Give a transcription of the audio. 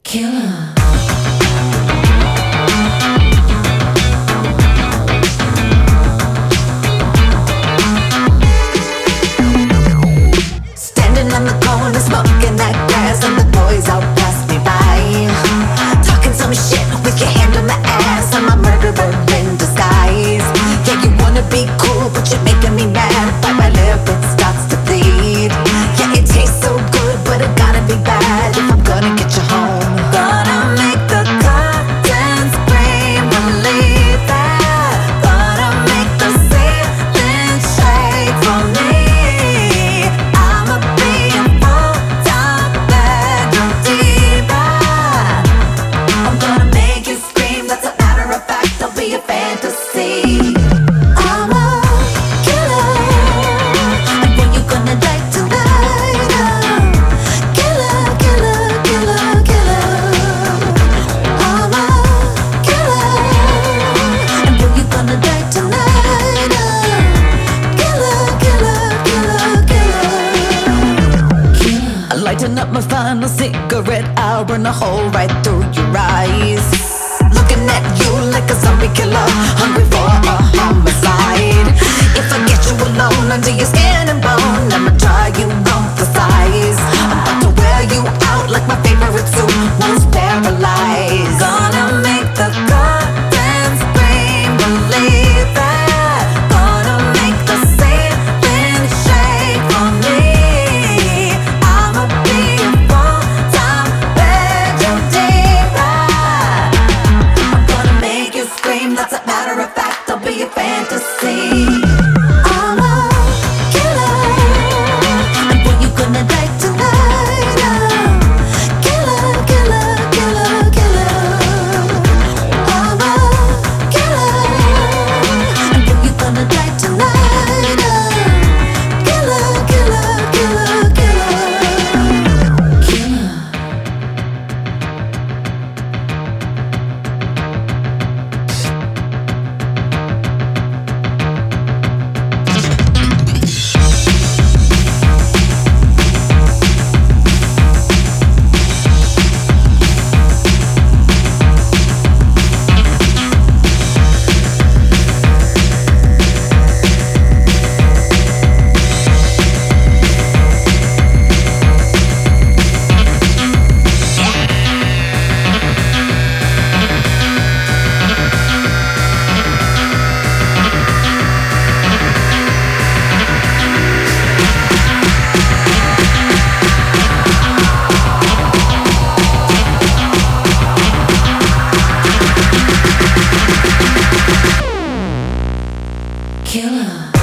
Killer. Standing on the corner, smoking that grass, and the boys all pass me by. Talking some shit with your hand on my ass. I'm a murderer in disguise. Yeah, you wanna be cool, but you're making me mad. Bite my lip, it starts to bleed. Yeah, it tastes so good, but it gotta be bad if I'm gonna get you home. Gonna make the curtains scream, believe that. Gonna make the ceiling shake for me. I'ma be a full-time bedroom diva. I'm gonna make you scream, that's a matter of fact, I'll be a fantasy. I'm a killer, and when you gonna die tonight? Killer, killer, killer, killer. I'm a killer, and when you gonna die tonight? Killer, killer, killer, killer. Lighting up my final cigarette, I'll burn a hole right through your eyes. Looking at you like a zombie killer, hungry for a homicide. If I get you alone under your skin and bone, I'ma try you on for size. I'm about to wear you out like my favorite suit, most paralyzed. Gonna make the curtains scream, believe that. Gonna make the ceiling shake for me. I'ma be a full-time bedroom diva. I'm gonna make you scream, that's a matter of fact, I'll be a fantasy. I'm a killer, and when you gonna die tonight? Killer, killer, killer, killer. I'm a killer, and when you gonna die tonight? Killer, killer, killer, killer. Killer. Killer.